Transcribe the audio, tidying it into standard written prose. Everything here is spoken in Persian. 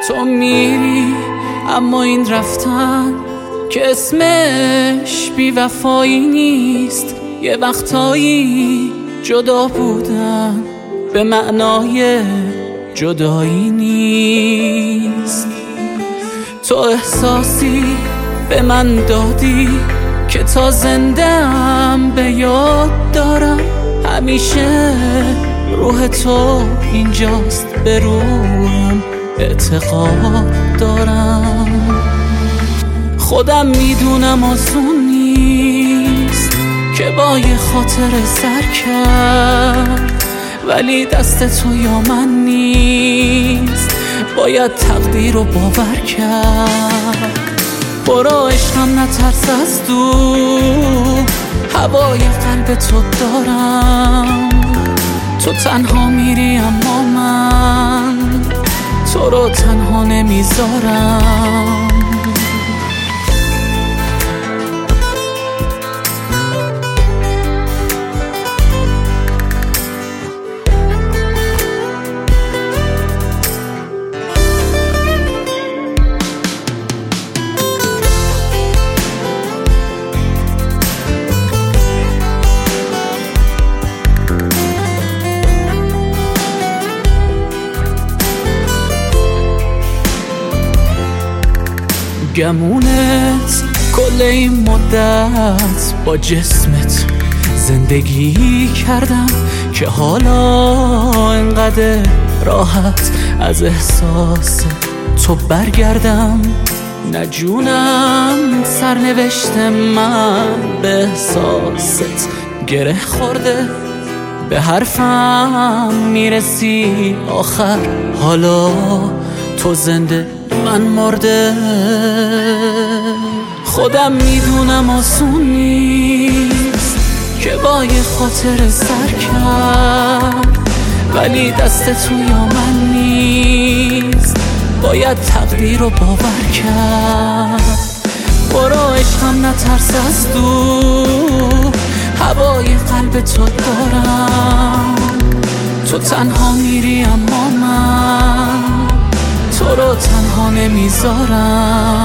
تو میری اما این رفتن که اسمش بی وفایی نیست. یه وقتایی جدا بودن به معنای جدایی نیست. تو احساسی به من دادی که تا زنده‌ام به یاد دارم. همیشه روح تو اینجاست، به روحم اعتقاد دارم. خودم میدونم آسون نیست که با یه خاطر سر کرد، ولی دست تو یا من نیست، باید تقدیر رو باور کرد. برو عشقم نترس از دور، هوای قلب تو دارم. تو تنها میری اما من تو رو تنها نمیذارم. گمونت کل این مدت با جسمت زندگی کردم که حالا انقدر راحت از احساس تو برگردم. نه جونم سرنوشت من به احساست گره خورده، به حرفم میرسی آخر، حالا تو زنده من مرده. خودم میدونم آسون نیست که با یه خاطر سر کرد، ولی دست تو یا من نیست، باید تقدیر رو باور کرد. برو عشقم نترس از دور، هوای قلب تو دارم. تو تنها میری اما من تو رو تنها نمیذارم.